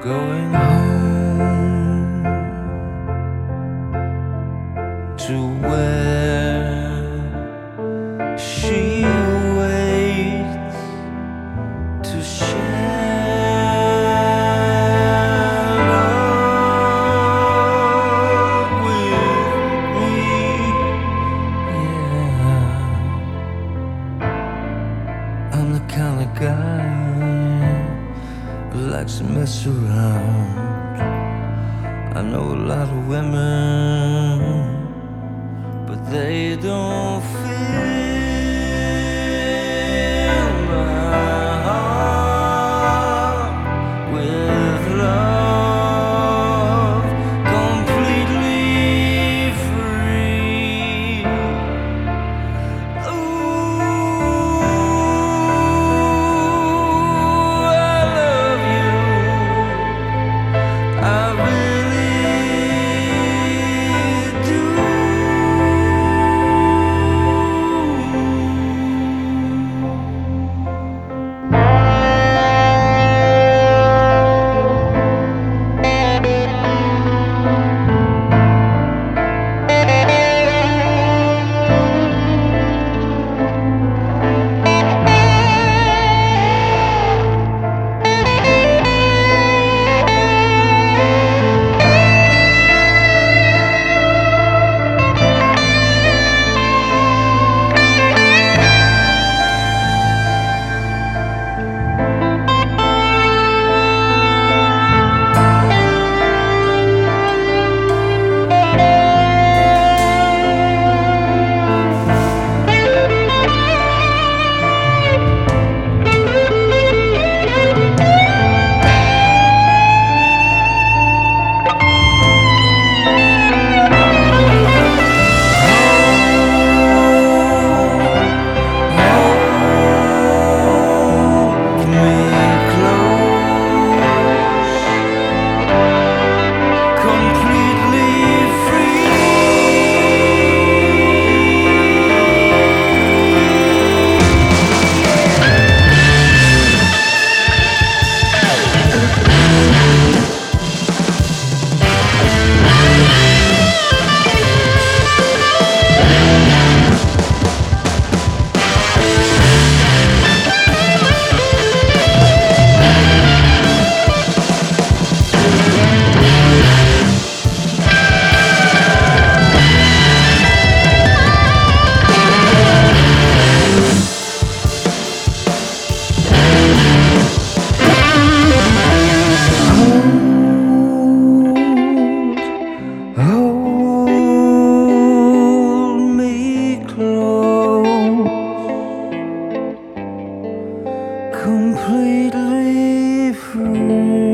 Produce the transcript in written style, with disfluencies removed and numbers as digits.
going home to where she waits to share love with me. Yeah, I'm the kind of guy who likes to mess around. I know a lot of women, but they don't fill my heart with love, completely free. Ooh, I love you. I really do. Hold me close, completely free.